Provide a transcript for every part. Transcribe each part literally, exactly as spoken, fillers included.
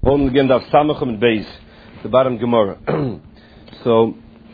Holding again Daf Samach and Beis, the bottom Gemara. So,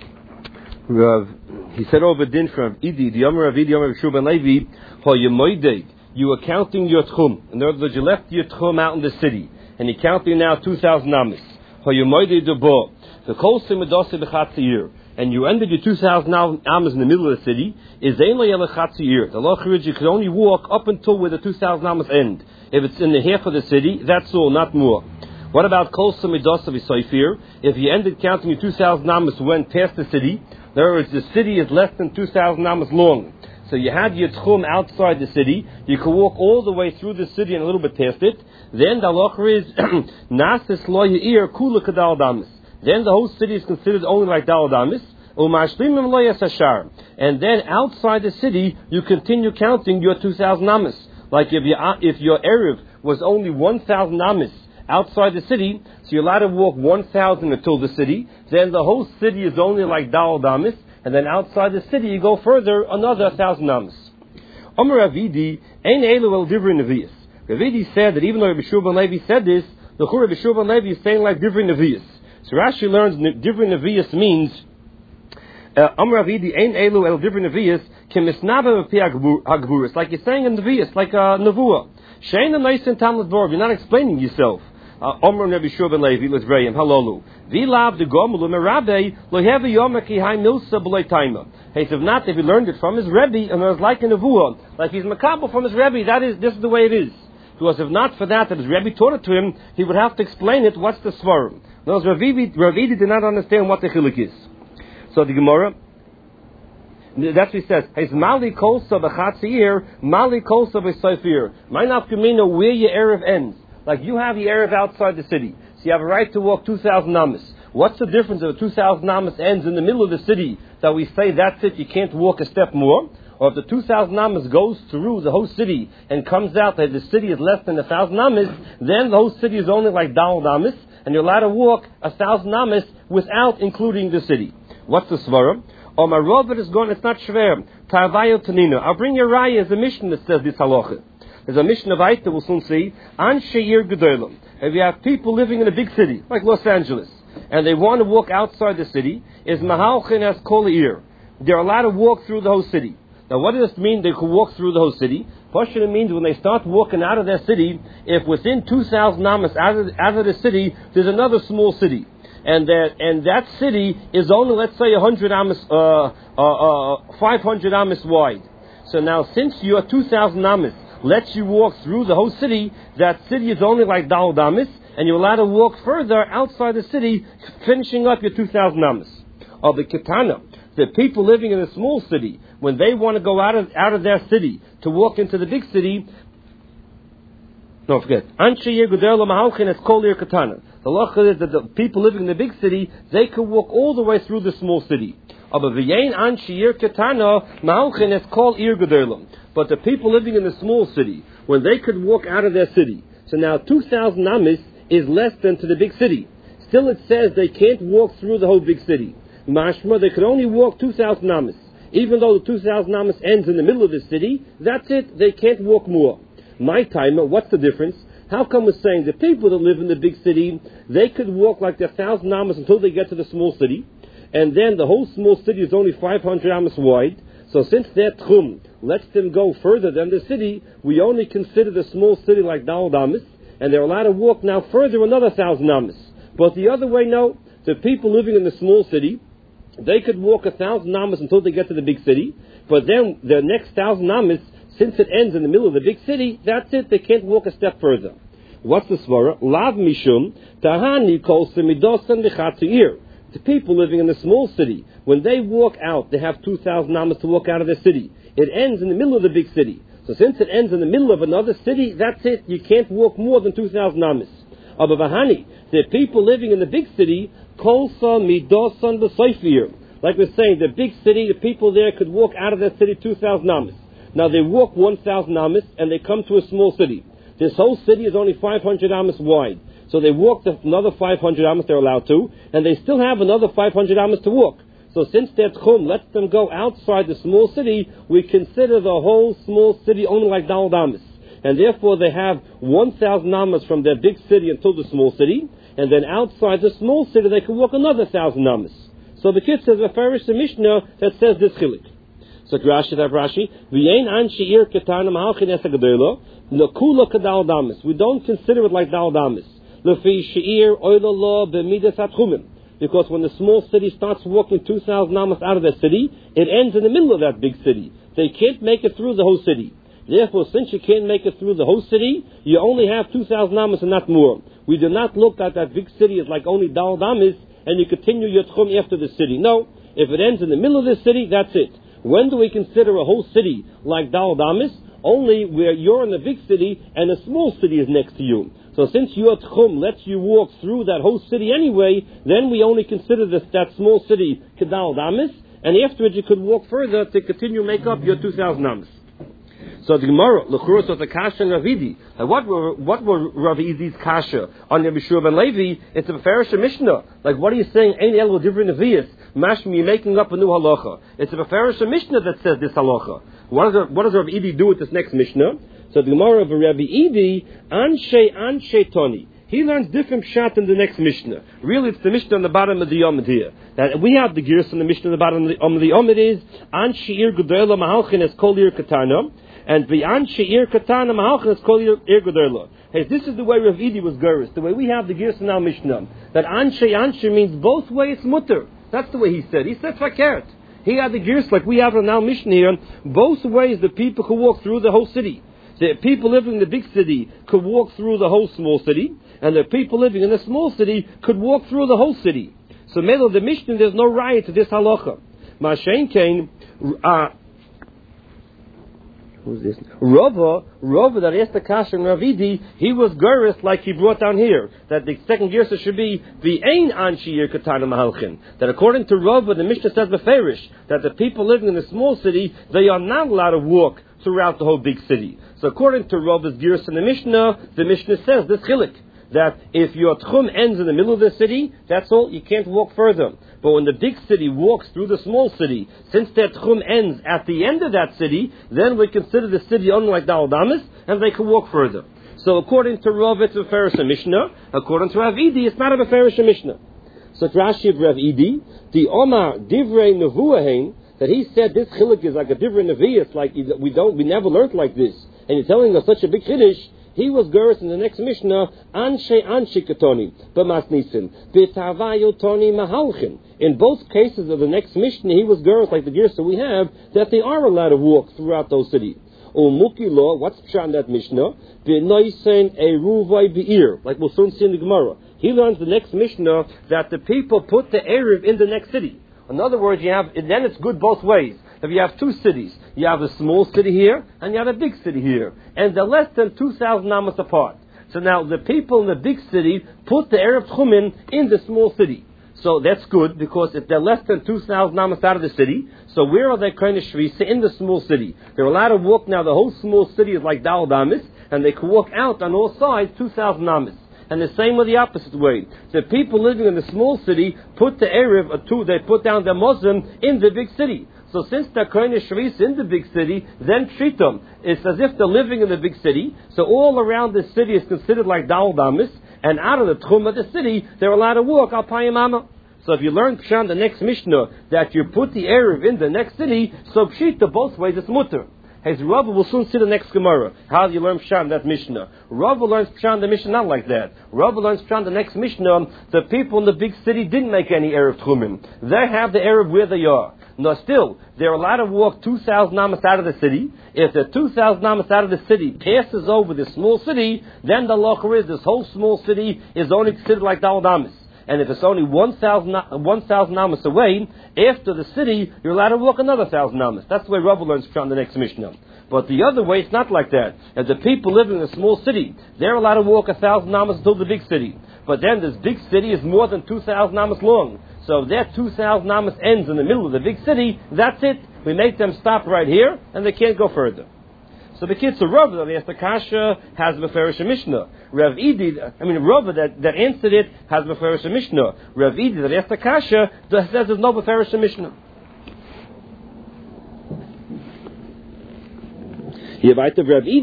Rav, he said over din from Idi, the Yomer of Idi, Yomer of Shub and Levi, Ho Yemoideg, you are counting your tchum. In other words, you left your tchum out in the city, and you're counting now two thousand amis. Ho Yemoideg de Bo, the Kol Simedose Bechatzir, and you ended your two thousand amas in the middle of the city, is Ein Lo Yele Chatzir. The law is you can only walk up until where the two thousand amas end. If it's in the half of the city, that's all, not more. What about Kol Simedose Besoifir? If you ended counting your two thousand amas went past the city, in other words, the city is less than two thousand amas long. So you had your tchum outside the city. You could walk all the way through the city and a little bit past it. Then the halacha is nasis lo yeir kula kadal damis. Then the whole city is considered only like dal damis. Umashlimim lo yasashar. And then outside the city, you continue counting your two thousand amas. Like if your if your erev was only one thousand amas outside the city, so you're allowed to walk one thousand until the city. Then the whole city is only like dal damis. And then outside the city, you go further, another thousand amas. Omer Ravidi, ein elu el divrei nevius. Ravidi said that even though Rabbi Shua ben Levi said this, the Chur Rabbi Shua ben Levi is saying like divrei nevius. So Rashi learns divrei nevius means, Omer Ravidi, ein elu el divrei nevius, kemisnava v'pi hagburis, like you're saying in nevius, like a nevuah. Shein a tamlet bor, you're not explaining yourself. Omer Rabbi Shua ben Levi, let's pray him, halolu. Vilav de gomulu merabe lo have yomaki hai milsa b'lei taima. He said, not if he learned it from his Rebbe, and it was like a nevuah, like he's makabel from his Rebbe. That is, this is the way it is. Because if not for that, that his Rebbe taught it to him, he would have to explain it. What's the svarim? Those Ravidi, Ravidi did not understand what the chilik is. So the Gemara, that's what he says. He's mali kolsa b'chatzir, mali kolsa b'soifir. Might not kamino where your erev ends. Like you have your erev outside the city. So you have a right to walk two thousand amas. What's the difference if the two thousand amas ends in the middle of the city that we say that's it, you can't walk a step more? Or if the two thousand amas goes through the whole city and comes out that the city is less than one thousand amas, then the whole city is only like dal amas, and you're allowed to walk one thousand amas without including the city. What's the svara? Oh, my robot is gone, it's not shver. Tarvayo tanina. I'll bring you raya as a mission that says this halacha. There's a mission of Aita, we'll soon see. Ansheir Gedolim. If you have people living in a big city, like Los Angeles, and they want to walk outside the city, is Mahalchin as Kol Ir. They're allowed to walk through the whole city. Now, what does this mean, they can walk through the whole city? Pashut means when they start walking out of their city, if within two thousand amas out of, out of the city, there's another small city. And that, and that city is only, let's say, one hundred amas, uh, uh, uh, five hundred amas wide. So now, since you're two thousand amas, lets you walk through the whole city, that city is only like dal damis, and you're allowed to walk further outside the city, finishing up your two thousand amas. Of the Ketana, the people living in a small city, when they want to go out of out of their city to walk into the big city, don't forget, Anshe Yegudel Mahalchin es Kol Ir Ketana. The law is that the people living in the big city, they could walk all the way through the small city. Aber v'yein Anshe Ir Ketana Mahalchin es Kol Ir Gedolim. But the people living in the small city, when they could walk out of their city, so now two thousand amas is less than to the big city. Still it says they can't walk through the whole big city. Mashma, they could only walk two thousand amas. Even though the two thousand amas ends in the middle of the city, that's it, they can't walk more. My timer, what's the difference? How come we're saying the people that live in the big city, they could walk like their one thousand amas until they get to the small city, and then the whole small city is only five hundred amas wide. So since their tchum lets them go further than the city, we only consider the small city like dal damis, and they're allowed to walk now further another thousand amas. But the other way, no. The people living in the small city, they could walk a thousand amas until they get to the big city, but then the next thousand amas, since it ends in the middle of the big city, that's it, they can't walk a step further. What's the svara? Lav mishum tahani kol semidosan v'chatzir. The people living in the small city, when they walk out, they have two thousand amas to walk out of their city. It ends in the middle of the big city. So since it ends in the middle of another city, that's it. You can't walk more than two thousand amas. Aber v'hani, the people living in the big city, kolsa midosan b'soifir. Like we're saying, the big city, the people there could walk out of their city two thousand amas. Now they walk one thousand amas and they come to a small city. This whole city is only five hundred amas wide. So they walk another five hundred amas they're allowed to, and they still have another five hundred amas to walk. So since their tchum lets them go outside the small city, we consider the whole small city only like dal damis. and therefore they have one thousand amas from their big city until the small city, and then outside the small city they can walk another thousand amas. So the kid says a Farish Mishnah that says this chilik. So Rashi, that Rashi, v'yein anshi ir ketana mahalchin esa gedela lekula kadal damis. We don't consider it like dal damis. Lefi sheir oilala b'midas atchumim. Because when the small city starts walking two thousand amas out of that city, it ends in the middle of that big city. They can't make it through the whole city. Therefore, since you can't make it through the whole city, you only have two thousand amas and not more. We do not look at that big city as like only dal damis, and you continue your tchum after the city. No, if it ends in the middle of the city, that's it. When do we consider a whole city like Dal Damis? Only where you're in the big city and a small city is next to you. So since your tchum lets you walk through that whole city anyway, then we only consider this, that small city Kedal Damis, and afterwards you could walk further to continue make up your two thousand amas. So the Gemara, L'churus of the Kasha and Ravidi. And what were what were Ravidi's Kasha on Rabbi Shua ben Levi? It's a Farish Mishnah. Like what are you saying? Ein el different nevias. Mashmi, you're making up a new halacha. It's a Farish Mishnah that says this halacha. What does what does Rabbi Idi do with this next Mishnah? So the Gemara of Rabbi Idi, Anshe Anshe Toni. He learns different pshat in the next Mishnah. Really, it's the Mishnah on the bottom of the Yomid here. That we have the gears on the Mishnah on the bottom of the, um, the Yomid is Anshe Ir Gudela Mahalchin es Kol Ir Katana. And the Anshe Ir Katana Mahalchin es Kol Ir Gudela. Hey, this is the way Rav Idi was Guris. The way we have the gears in our Mishnah. That Anshe Anshe means both ways mutter. That's the way he said. He said fakert. He had the gears like we have in our Mishnah here. Both ways the people could walk through the whole city. The people living in the big city could walk through the whole small city, and the people living in the small city could walk through the whole city. So, middle of the Mishnah, there's no riot to this halacha. Ma'ashen Kain, uh, who's this? Rava, Rava that asked the Kasha and Ravidi, he was Guris like he brought down here. That the second Girsa should be the Ein Anshir Katana Mahalchin. That according to Rava, the Mishnah says Beferish, that the people living in the small city, they are not allowed to walk throughout the whole big city. So according to Rava's Girsa in the Mishnah, the Mishnah says this chilik, that if your tchum ends in the middle of the city, that's all, you can't walk further. But when the big city walks through the small city, since that tchum ends at the end of that city, then we consider the city only like Dal Damis, and they can walk further. So according to Rav, it's a Farish Mishnah. According to Rav Idi, it's not a Farish Mishnah. So Rashi of Rav Idi, the Omar Divrei Nevuahein, that he said this chilik is like a different nevi, it's like we don't, we never learned like this, and he's telling us such a big chiddush. He was Guris in the next Mishnah, Anshe Anshe Katoni, B'masnisin, B'tavayo Toni Mahalchin. In both cases of the next Mishnah, he was Guris like the Girsa we have, that they are allowed to walk throughout those cities. Umuki law, what's pshat in that Mishnah? B'noisen Eruvai Be'ir, like we'll soon see in the Gemara. He learns the next Mishnah that the people put the Erev in the next city. In other words, you have, then it's good both ways. If you have two cities, you have a small city here, and you have a big city here. And they're less than two thousand amas apart. So now the people in the big city put the Erev Tchumin in the small city. So that's good, because if they're less than two thousand amas out of the city, so where are they kind of shvisa? In the small city. They're allowed to walk now, the whole small city is like Dal Damis, and they can walk out on all sides two thousand amas. And the same with the opposite way. The people living in the small city put the Erev, or two, they put down the Muslim in the big city. So since they're kind of shvis in the big city, then treat them. It's as if they're living in the big city. So all around the city is considered like Dal Damis, and out of the tchum of the city, they're allowed to walk al Payamama. So if you learn Pshan the next Mishnah that you put the Erev in the next city, so Pshita both ways it's mutter. Hey, so Rava will soon see the next Gemara. How do you learn Pshan that Mishnah? Rava learns Pshan the Mishnah not like that. Rava learns Pshan the next Mishnah. The people in the big city didn't make any Erev Tchumin. They have the Erev where they are. No, still, they're allowed to walk two thousand amas out of the city. If the two thousand amas out of the city passes over the small city, then the locher is this whole small city is only considered like Dal Damis. And if it's only one thousand amas away, after the city, you're allowed to walk another one thousand amas. That's the way Rava learns from the next Mishnah. But the other way, it's not like that. If the people living in a small city, they're allowed to walk one thousand amas until the big city. But then this big city is more than two thousand amas long. So if that two thousand amas ends in the middle of the big city, that's it. We make them stop right here, and they can't go further. So the kids of Rav that asked the Kasha has Beferish Mishnah. Rav Idi, I mean Rav that, that answered it has Beferish Mishnah. Rav Idi that asked the Kasha that says there's no Beferish Mishnah. Here, right of Rav Idi,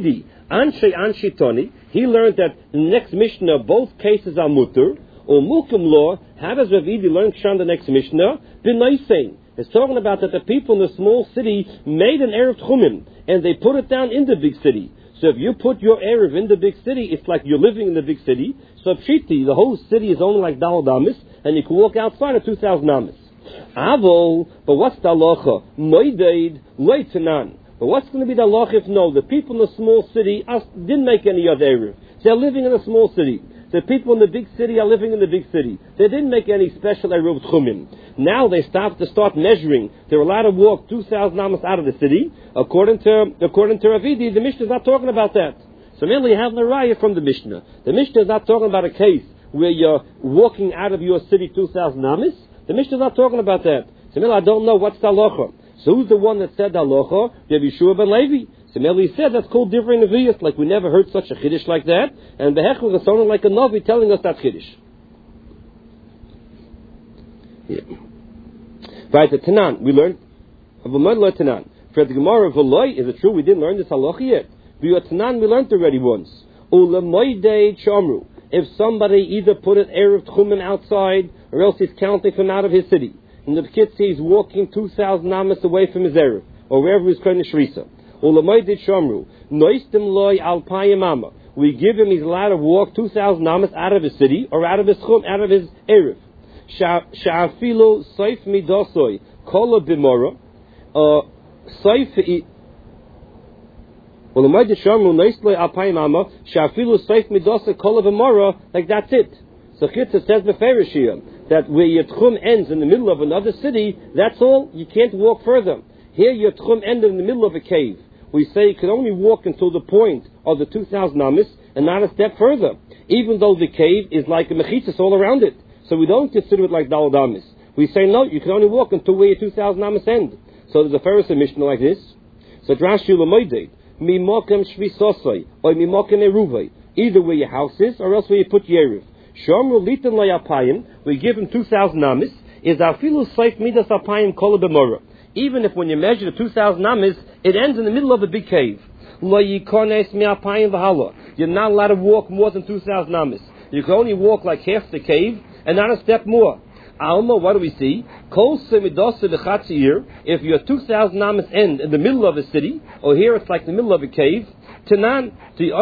Anshe Anshe Toni, he learned that in the next Mishnah, both cases are mutter. Or Mukim law, how does Rav Idi learn Kshan the next Mishnah? B'naisein. It's talking about that the people in the small city made an Erev Tchumim, and they put it down in the big city. So if you put your Erev in the big city, it's like you're living in the big city. So Pshiti, the whole city is only like Dal Damis, and you can walk outside of two thousand Amis. Avol, but what's the halacha? Moideid, leitanan. But what's going to be the halacha if no, the people in the small city didn't make any other Erev. They're living in a small city. The people in the big city are living in the big city. They didn't make any special Eruv Tchumim. Now they start to start measuring. They're allowed to walk two thousand amas out of the city. According to according to Ravidi, the Mishnah is not talking about that. So mainly you have the raya from the Mishnah. The Mishnah is not talking about a case where you're walking out of your city two thousand amas. The Mishnah is not talking about that. So mainly I don't know what's the halacha. So who's the one that said the halacha? Rav Yeshua ben Levi. So Meli said that's called different Nevi'as, like we never heard such a Chiddush like that, and the Hechel was sounding like a Navi telling us that Chiddush. Yeah. Right, the Tanan, we learned, of a Modla Tanan. For the Gemara of Eloi, is it true we didn't learn this halacha yet? But Tanan we learned already once. Ula Moidei Chamru. If somebody either put an Erev Tchumen outside, or else he's counting from out of his city, and the kid sees he's walking two thousand amas away from his Erev, or wherever he's going to Shrisa. We give him, he's allowed to walk two thousand amas out of his city or out of his chum, out of his erev. Sha'afilu saif midasoi kola b'mora saif. Well, the Moed Shamru noisle alpayim ama sha'afilu saif midasoi kola b'mora. Like that's it. So Chitza says b'ferishiyah that where your tchum ends in the middle of another city, that's all. You can't walk further. Here your tchum ended in the middle of a cave. We say you can only walk until the point of the two thousand amis and not a step further, even though the cave is like a mechitzas all around it. So we don't consider it like dalad amis. We say no, you can only walk until where your two thousand amis end. So there's a Pharisee Mishnah like this. So Rashi l'moidei mi mokem shvisosai or mi mokem eruvei, either where your house is or else where you put your erev. Shomru litan layapayim, we give him two thousand amis. Is afilu saif midas apayim kol b'mora. Even if when you measure the two thousand amis, it ends in the middle of a big cave. You're not allowed to walk more than two thousand amis. You can only walk like half the cave and not a step more. Alma, what do we see? If your two thousand amis end in the middle of a city, or here it's like the middle of a cave, Tanan,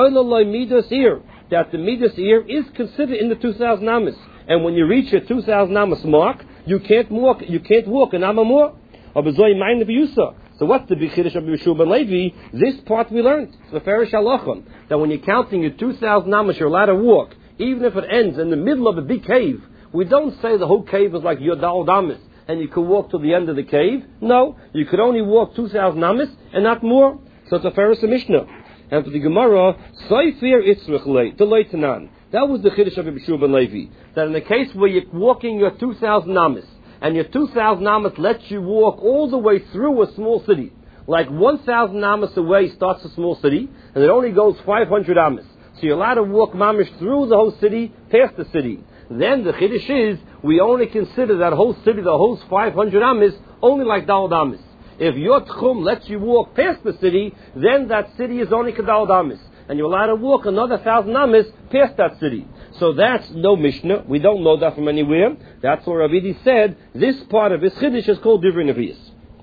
that the midas ear is considered in the two thousand amis. And when you reach your two thousand amis mark, you can't walk, you can't walk an amma more. So what's the big chiddush of Yeshua ben Levi? This part we learned. It's the Farish Halachon, that when you're counting your two thousand amas, you're allowed to walk, even if it ends in the middle of a big cave. We don't say the whole cave is like your Dal Damas, and you can walk to the end of the cave. No, you could only walk two thousand amas, and not more. So it's a Pharisee Mishnah. And for the Gemara, Saifir Itzrich Le, the Leitanan. That was the chiddush of Yeshua ben Levi. That in the case where you're walking your two thousand amas, and your two thousand amas lets you walk all the way through a small city. Like one thousand amas away starts a small city, and it only goes five hundred amas. So you're allowed to walk mamish through the whole city, past the city. Then the chiddush is, we only consider that whole city, the whole five hundred amas, only like Dal Damas. If your tchum lets you walk past the city, then that city is only Kedal Damas. And you're allowed to walk another thousand amas past that city. So that's no Mishnah. We don't know that from anywhere. That's what Ravidi said. This part of his chiddush is called Divrei Nevi'us.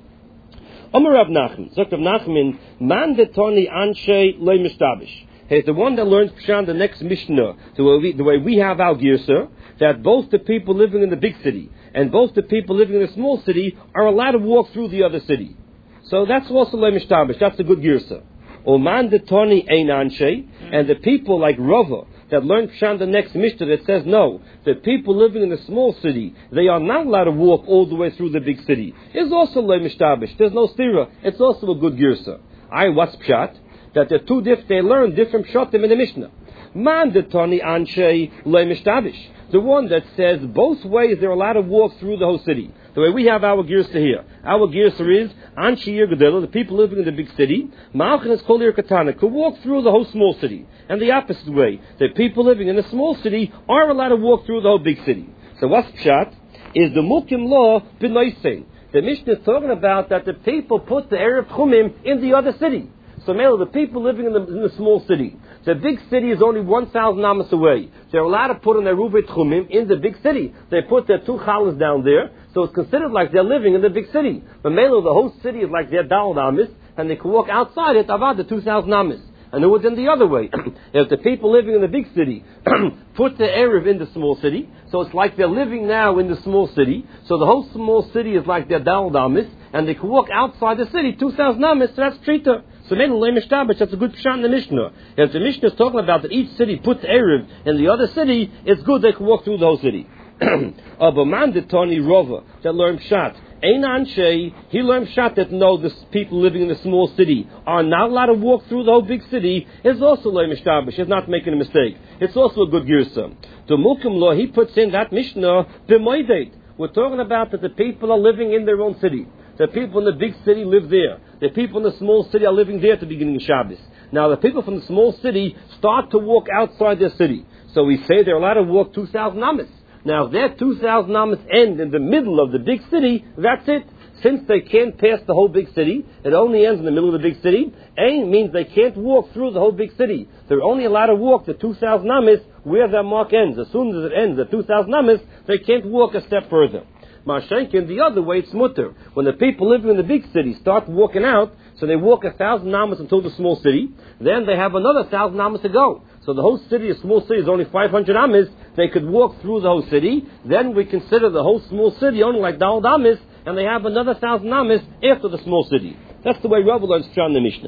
Omer Rav Nachman. Zok Rav Nachman, man detoni anshe loy mishtabish. He's the one that learns Pshan the next Mishnah, the way we, the way we have our Girsa, that both the people living in the big city and both the people living in the small city are allowed to walk through the other city. So that's also loy mishtabish. That's a good Girsa. Oman detoni ein anshe, and the people like Rava that learned Pshan the next Mishnah that says no, the people living in a small city, they are not allowed to walk all the way through the big city. It's also loy mishtabish. There's no stira. It's also a good Girsa. I what's Pshat? That the two diff they learn different pshatim in the Mishnah. Man detoni anshe loy mishtabish. The one that says both ways they're allowed to walk through the whole city. The way we have our Girsa here. Our Girsa is Anshe Yir Gedela, the people living in the big city. Ma'alchin is Kol Yir Katana, could walk through the whole small city. And the opposite way, the people living in the small city are allowed to walk through the whole big city. So what's Pshat? Is the Mukim law b'noisein. The Mishnah is talking about that the people put the Erev Tchumim in the other city. So, male, the people living in the, in the small city, the big city is only one thousand amas away. They're allowed to put on their Ruvet Chumim in the big city. They put their two challahs down there, so it's considered like they're living in the big city. But male, the whole city is like their Daled amas, and they can walk outside it, avad the two thousand amas. And it would then the other way. If the people living in the big city put the Erev in the small city, so it's like they're living now in the small city, so the whole small city is like their Daled amas, and they can walk outside the city, two thousand amas, so that's Trita. So maybe that's a good pshat in the Mishnah. If the Mishnah is talking about that each city puts Erev in the other city, it's good they can walk through the whole city. Aber man de Tony Rova that learned pshat. Einan Shei, he learned pshat that no, the people living in the small city are not allowed to walk through the whole big city. Is also learned mishtabish. He's not making a mistake. It's also a good girsa. The Mukim law he puts in that Mishnah b'moedet. We're talking about that the people are living in their own city. The people in the big city live there. The people in the small city are living there at the beginning of Shabbos. Now the people from the small city start to walk outside their city. So we say they're allowed to walk two thousand amas. Now if their two thousand amas end in the middle of the big city, that's it. Since they can't pass the whole big city, it only ends in the middle of the big city. Ain means they can't walk through the whole big city. They're only allowed to walk the two thousand amas where their mark ends. As soon as it ends at two thousand amas, they can't walk a step further. Mashenkin, the other way, it's mutter. When the people living in the big city start walking out, so they walk a thousand amas until the small city, then they have another thousand amas to go. So the whole city, a small city, is only five hundred amas. They could walk through the whole city. Then we consider the whole small city only like Daled amas, and they have another thousand amas after the small city. That's the way Rabbi learns Pshat in the Mishnah.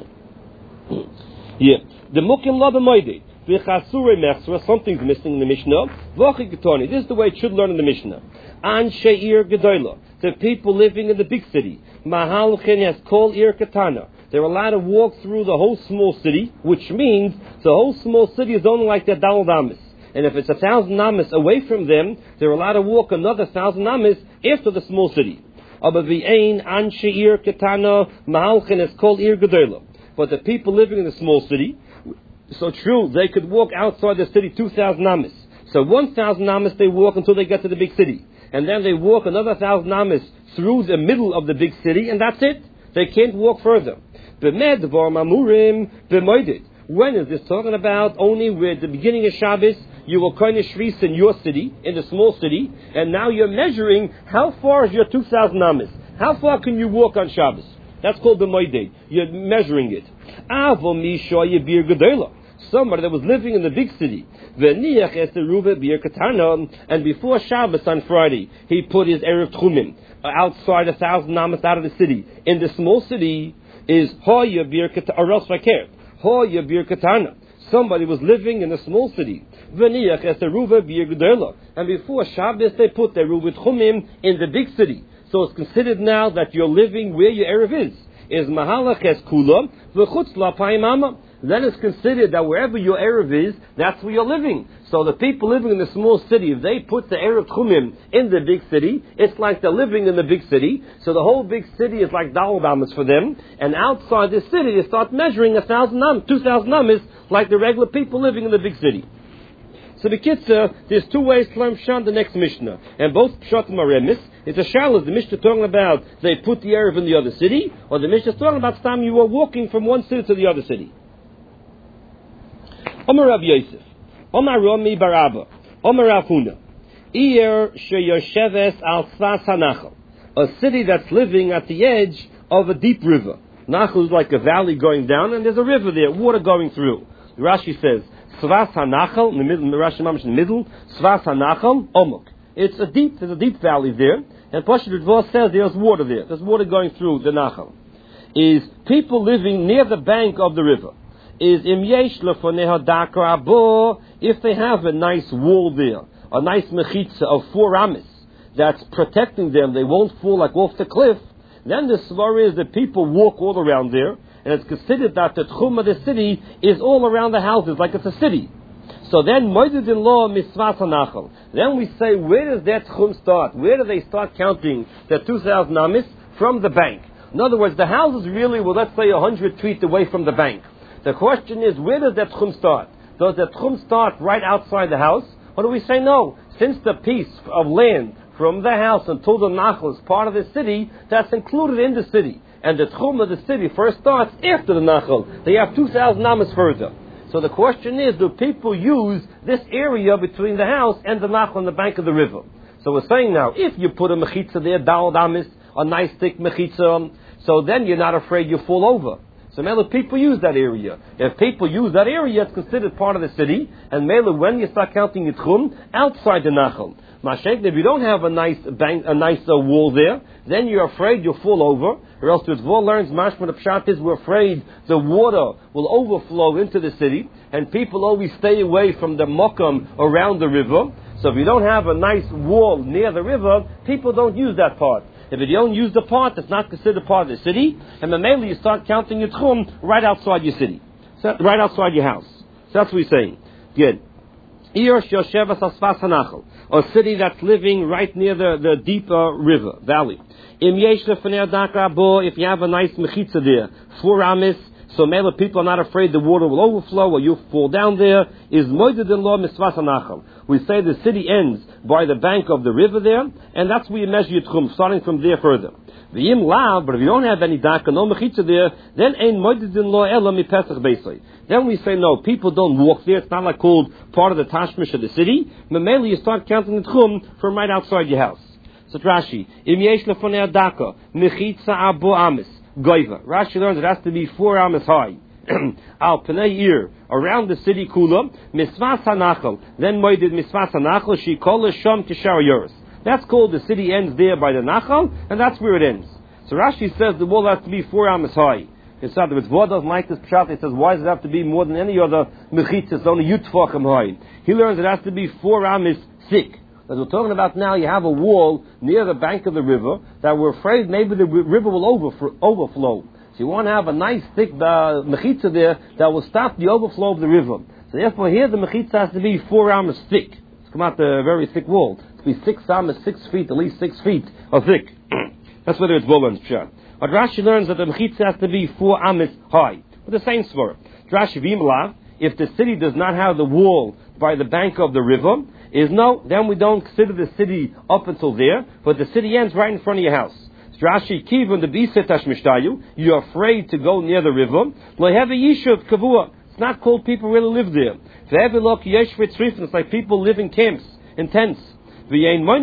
Yeah. The Mukim Lo B'moedet. V'chasure mechsra, something's missing in the Mishnah. V'chi Getoni. This is the way it should learn in the Mishnah. An she'ir gedola. The people living in the big city. Mahalchin has called ir katana. They're allowed to walk through the whole small city, which means the whole small city is only like their Daled amas. And if it's a thousand amas away from them, they're allowed to walk another thousand amas after the small city. Aber v'ein an she'ir katana mahalchin has called ir gedola. But the people living in the small city, so true, they could walk outside the city two thousand amas. So one thousand amas they walk until they get to the big city. And then they walk another thousand amas through the middle of the big city, and that's it. They can't walk further. When is this talking about? Only with the beginning of Shabbos, you will kind of shvis in your city, in the small city, and now you're measuring how far is your two thousand amas. How far can you walk on Shabbos? That's called the Moedet. You're measuring it. Somebody that was living in the big city, and before Shabbos on Friday, he put his Erev Tchumim outside a thousand amas out of the city. In the small city is Hoya Bir Katana. Somebody was living in a small city. And before Shabbos, they put their Ruvet Chumim in the big city. So it's considered now that you're living where your Erev is. Is Mahalach es Kula, v'chutz la Paimama. Then it's considered that wherever your Erev is, that's where you're living. So the people living in the small city, if they put the Erev Tchumim in the big city, it's like they're living in the big city. So the whole big city is like Daled amas for them. And outside the city, they start measuring a thousand amas, two thousand amas, like the regular people living in the big city. So the Kitzur, there's two ways to learn Pshat the next Mishnah. And both Pshat are remis. It's a shallow. The Mishnah talking about they put the Erev in the other city, or the Mishnah talking about time you were walking from one city to the other city. Omer Rav Yosef, Omer Rami Baraba, Omer Rav Huna, Ir sheyosheves al tzvas hanachal, a city that's living at the edge of a deep river. Nachal is like a valley going down, and there's a river there, water going through. Rashi says, tzvas hanachal, in the middle, Rashi Mamish in the middle, tzvas hanachal, omuk. It's a deep, there's a deep valley there, and Pashat Ridvah says there's water there. There's water going through the Nachal. Is people living near the bank of the river. Is im yesh lefoneha dakar abo, if they have a nice wall there, a nice mechitza of four amas that's protecting them, they won't fall like off the cliff, then the svar is that people walk all around there, and it's considered that the tchum of the city is all around the houses, like it's a city. So then, moeded in law misvas hanachal. Then we say, where does that tchum start? Where do they start counting the two thousand amas? From the bank. In other words, the house is really, well, let's say a hundred feet away from the bank. The question is, where does that tchum start? Does that tchum start right outside the house? Or do we say no? Since the piece of land from the house until the Nachal is part of the city, that's included in the city. And the Tchum of the city first starts after the Nachal. They have two thousand amas further. So the question is, do people use this area between the house and the Nachal on the bank of the river? So we're saying now, if you put a mechitza there, dalad amis, a nice thick mechitza, so then you're not afraid you fall over. So Mela, people use that area. If people use that area, it's considered part of the city. And Mela, when you start counting Yitchum, outside the Nachal. Mashek, if you don't have a nice bank, a nice uh, wall there, then you're afraid you'll fall over. Or else the Tzvor learns, Mashma the Pshat is, we're afraid the water will overflow into the city. And people always stay away from the Mokum around the river. So if you don't have a nice wall near the river, people don't use that part. If you don't use the part, it's not considered part of the city. And then mainly you start counting your tchum right outside your city. So, right outside your house. So that's what we're saying. Good. A city that's living right near the, the deep uh, river, valley. If you have a nice mechitza there, four amis, so mele people are not afraid the water will overflow or you fall down there, is moided in law misvas hanachal. We say the city ends by the bank of the river there, and that's where you measure your tchum, starting from there further. V'yim lav, but if you don't have any daka, no mechitza there, then ein moided in law ela mi pesach beisai. Then we say no, people don't walk there. It's not like called part of the tashmish of the city. Mameli, you start counting the tchum from right outside your house. So Rashi, im yesh lefonei daka mechitza abo amis. Goiva. Rashi learns it has to be four amas high. Al Pnei Ir, around the city Kula, Misvas HaNachal. Then Moedid Misvas HaNachal, she called Sham Tishar Yoris. That's called the city ends there by the Nachal, and that's where it ends. So Rashi says the wall has to be four amas high. In other words, Vod doesn't like this pshat. It says, why does it have to be more than any other mechitza? It's only Yutfachim high. He learns it has to be four amas thick. As we're talking about now, you have a wall near the bank of the river that we're afraid maybe the river will over, overflow. So you want to have a nice thick uh, mechitza there that will stop the overflow of the river. So therefore here the mechitza has to be four amas thick. It's come out a very thick wall. It's to be six amas, six feet, at least six feet of thick. That's whether it's Bolan's pshat. But Rashi learns that the mechitza has to be four amas high. With the same svara. Rashi v'imlav, if the city does not have the wall by the bank of the river, is no, then we don't consider the city up until there, but the city ends right in front of your house. Rashi kivun the bisetash mishtayu, you're afraid to go near the river. Lo have a yishuv kavua. It's not called people really live there. It's like people live in camps, in tents. They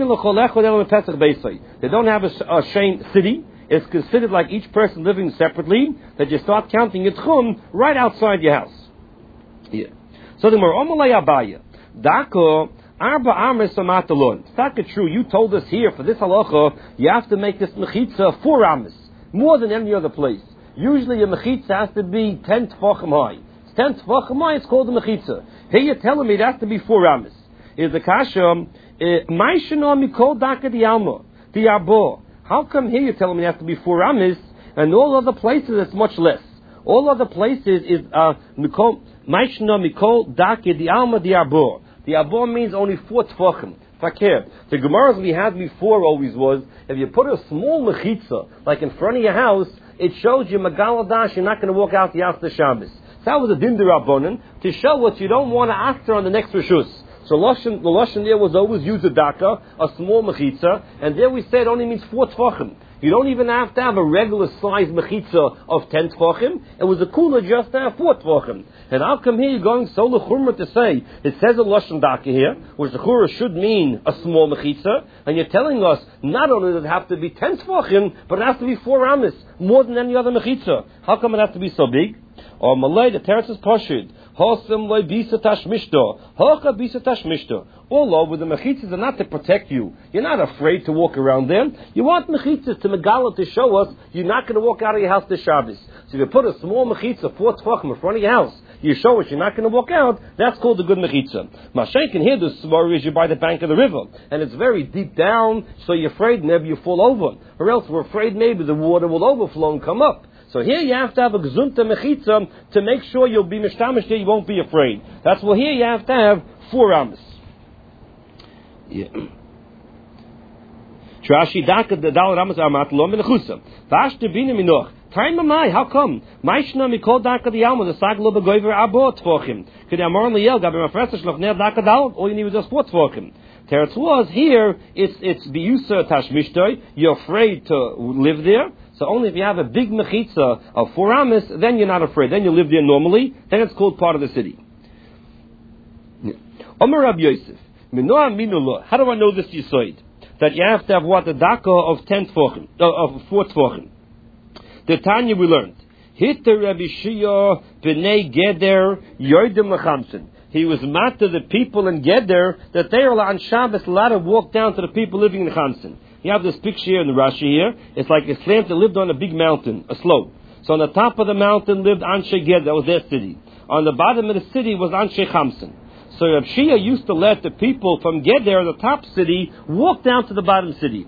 don't have a, a shame city. It's considered like each person living separately, that you start counting your tchum right outside your house. Yeah. So the Maramalay Abaya, Dako, Arba Amis Amatalon. It's not true. You told us here for this halacha, you have to make this mechitza four amis, more than any other place. Usually a mechitza has to be ten tefachim high. It's ten tefachim high, it's called a mechitza. Here you're telling me it has to be four amis. Is the kasha, Maishana Mikol Daka di Alma, di Abo. How come here you're telling me it has to be four amis, and all other places it's much less? All other places is uh, Mikol, Maishana Mikol Daka di Alma di Abo. The abor means only four tefachim. Fakir. The Gemaras we had before always was, if you put a small mechitza, like in front of your house, it shows you Magaladash, you're not going to walk out the house the Shabbos. So that was a din d'Rabbanan, to show what you don't want to after on the next Rishus. So Lashon, the Lashon there was always use a daka, a small mechitza, and there we said it only means four tefachim. You don't even have to have a regular size mechitza of ten tefachim. It was a cooler just to have four tefachim. And how come here you're going so lechumra to say, it says a Lashon daka here, which the chura should mean a small mechitza, and you're telling us not only does it have to be ten tefachim, but it has to be four amis, more than any other mechitza. How come it has to be so big? Or Malay, the Teretz is Pashid. Hosam loy bisa tashmishto. Hocha bisa tashmishto. All over the mechitzas are not to protect you. You're not afraid to walk around them. You want mechitzas to megala to show us you're not going to walk out of your house this Shabbos. So if you put a small mechitza, four tefachim in front of your house, you show us you're not going to walk out, that's called a good mechitza. Mashen can hear the story is you're by the bank of the river, and it's very deep down, so you're afraid maybe you fall over. Or else we're afraid maybe the water will overflow and come up. So here you have to have a gezunta mechitza to make sure you'll be mishtamish there, you won't be afraid. That's why here you have to have four amas. Yeah. Trashi daka the dal ramas amat lo mechusa. Vash te bina minoch. Time of my, how come? Maishna mikol daka the alma the saglo begoiver abot for him. Could amor liyel gabe mafresh shloch ner daka dal. All you need was just four for him. teretz was here. It's it's biyusa tashmishtoi. You're afraid to live there. So only if you have a big mechitza of four amas, then you're not afraid. Then you live there normally. Then it's called part of the city. Omer Rabbi Yosef, how do I know this yisoid? That you have to have what, the daka of ten tefachim, of four tefachim. The Tanya we learned. Hitter Rabbi Shia b'nei Geder yoidim lechamsin. He was mad to the people in Geder that they are on Shabbos allowed to walk down to the people living in Chamsin. You have this picture here in the Rashi here. It's like a slant that lived on a big mountain, a slope. So on the top of the mountain lived Anshe Geder, that was their city. On the bottom of the city was Anshe Chamsin. So Rabbi Shia used to let the people from Geder, the top city, walk down to the bottom city.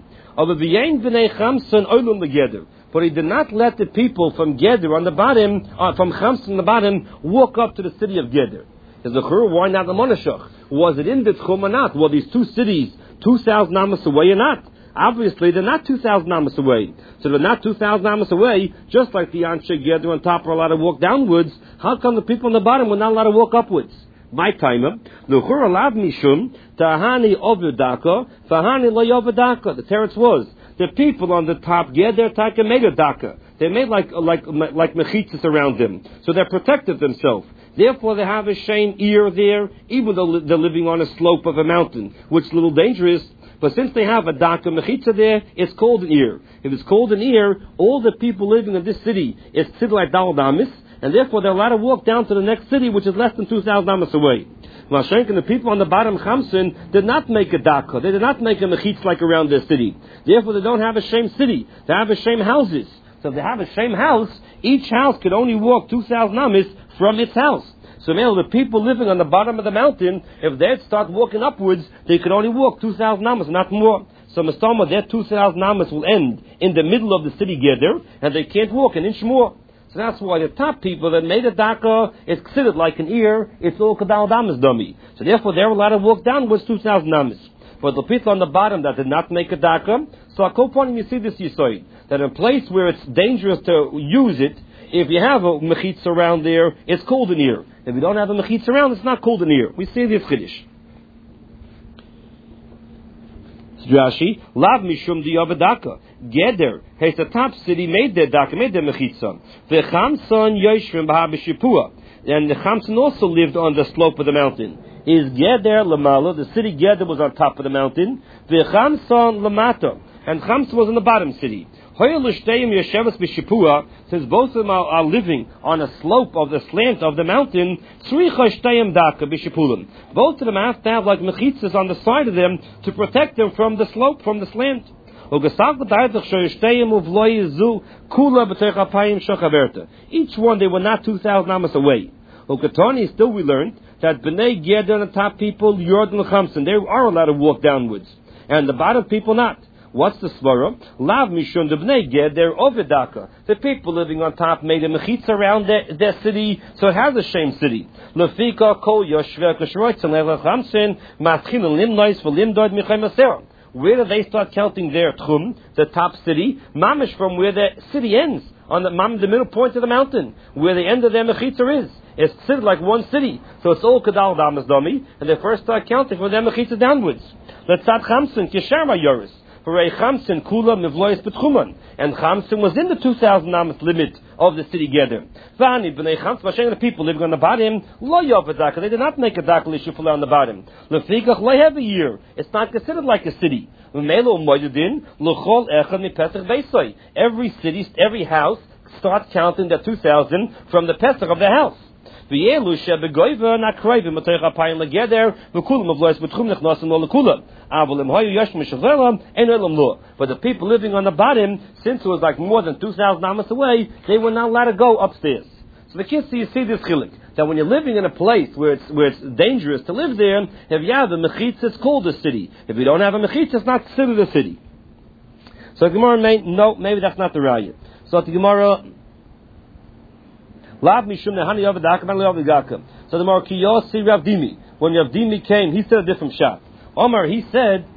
But he did not let the people from Geder on the bottom, uh, from Chamsin on the bottom, walk up to the city of Geder. Why not the Monashach? Was it in the Tchum or not? Were these two cities two thousand amas away or not? Obviously, they're not two thousand amas away. So they're not two thousand amas away, just like the Anshe Geder on top are allowed to walk downwards. How come the people on the bottom were not allowed to walk upwards? My timer, the Chur allowed Mishum, Tahani Ovidaka, Fahani Loyovadaka. The teretz was, the people on the top, Geder Taka made a daka. They made like, like, like mechitzas around them. So they're protective themselves. Therefore, they have a shame ear there, even though they're living on a slope of a mountain, which is a little dangerous. But since they have a daka mechitza there, it's called an ear. If it's called an ear, all the people living in this city is tzid like Dalad Amis, and therefore they're allowed to walk down to the next city, which is less than two thousand amas away. Mashenk and the people on the bottom Chamsin did not make a daka. They did not make a mechitz like around their city. Therefore, they don't have a shame city. They have a shame houses. So if they have a shame house, each house could only walk two thousand amas from its house. So now the people living on the bottom of the mountain, if they'd start walking upwards, they could only walk two thousand amas, not more. So Mastama, their two thousand amas will end in the middle of the city Geder, and they can't walk an inch more. So that's why the top people that made a daka is considered like an ear. It's all kadal damas dummy. So therefore they're allowed to walk downwards two thousand amas. But the people on the bottom that did not make a daka, so a couple you see this yisoid, that in a place where it's dangerous to use it, if you have a mechitz around there, it's called an ear. If you don't have a mechitz around, it's not called an ear. We see this chiddush. Rashi, Lav Mishum Diyavadaka. Geder, has the top city made their daka, made their mechitza. The Chamson Yoshvim Bahabishipua. And the Chamson also lived on the slope of the mountain. Is Geder Lamala, the city Geder was on top of the mountain. The Chamson Lamata. And Chamson was in the bottom city. Since both of them are, are living on a slope of the slant of the mountain, both of them have to have like mechitzas on the side of them to protect them from the slope, from the slant. Each one, they were not two thousand amas away. Still we learned that B'nai Geder and the top people, Yordan Chamsin, they are allowed to walk downwards. And the bottom people not. What's the svara? Lav mishun debnei Geder ovidaka. The people living on top made a mechitza around their, their city, so it has a shame city. Lefika kol yoshvei kashroitzim lelechamsin maschilin limnois v'limdoid michaymasera. Where do they start counting their tchum, the top city? Mamish, from where the city ends, on the, the middle point of the mountain, where the end of their mechitza is. It's considered like one city, so it's all kadal damas dami, and they first start counting from their mechitza downwards. Let's start chamsin kisharma yoris. For a Chamsin Kula Mivlois Betchuman. And Chamsin was in the two thousand amas limit of the city Geder. Vani B'nei Chamsin, Vashem, the people living on the bottom, Lo Yovadaka, they did not make a daka Lishufala on the bottom. Lefikach Lo have a year. It's not considered like a city. Umelo Moyadin, Luchol Echad Mi Pesach Beisoy. Every city, every house starts counting the two thousand from the Pesach of the house. But the people living on the bottom, since it was like more than two thousand amas away, they were not allowed to go upstairs. So the kids see, you see this chilik, that when you're living in a place where it's where it's dangerous to live there, if you have a mechitza, it's called a city. If you don't have a mechitza, it's not considered a city. So the Gemara may, no, maybe that's not the raya. So the Gemara, Lav mishum nehani yavadaka, man yavadaka. So the Gemara, Kiyosi Rav Dimi. When Rav Dimi came, he said a different shot. Omar, he said,